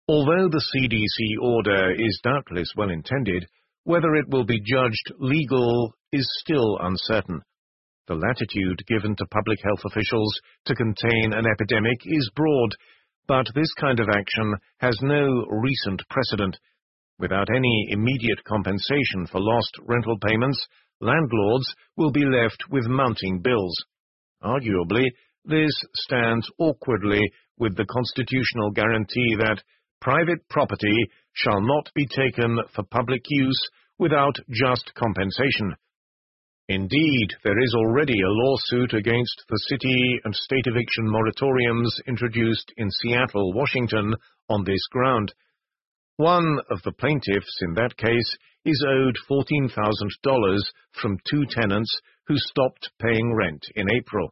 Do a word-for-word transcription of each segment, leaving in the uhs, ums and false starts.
Although the C D C order is doubtless well intended, whether it will be judged legal is still uncertain. The latitude given to public health officials to contain an epidemic is broad, but this kind of action has no recent precedent. Without any immediate compensation for lost rental payments, landlords will be left with mounting bills. Arguably, this stands awkwardly with the constitutional guarantee that private property shall not be taken for public use without just compensation. Indeed, there is already a lawsuit against the city and state eviction moratoriums introduced in Seattle, Washington, on this ground. One of the plaintiffs in that case is owed fourteen thousand dollars from two tenants who stopped paying rent in April.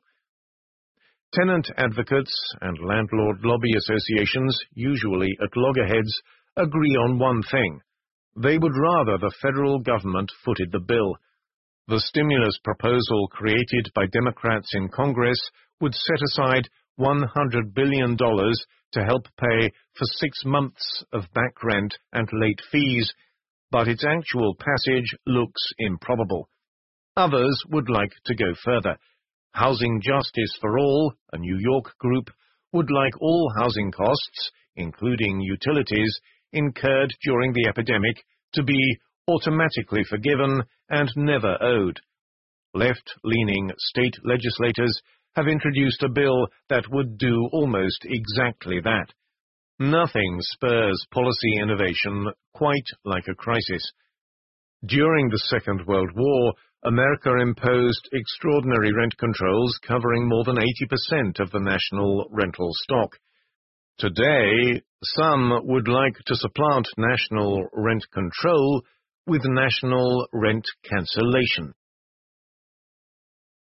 Tenant advocates and landlord lobby associations, usually at loggerheads, agree on one thing. They would rather the federal government footed the bill. The stimulus proposal created by Democrats in Congress would set aside one hundred billion dollars to help pay for six months of back rent and late fees, but its actual passage looks improbable. Others would like to go further. Housing Justice for All, a New York group, would like all housing costs, including utilities, incurred during the epidemic to be automatically forgiven and never owed. Left-leaning state legislators have introduced a bill that would do almost exactly that. Nothing spurs policy innovation quite like a crisis. During the Second World War, America imposed extraordinary rent controls covering more than eighty percent of the national rental stock. Today, some would like to supplant national rent control with national rent cancellation.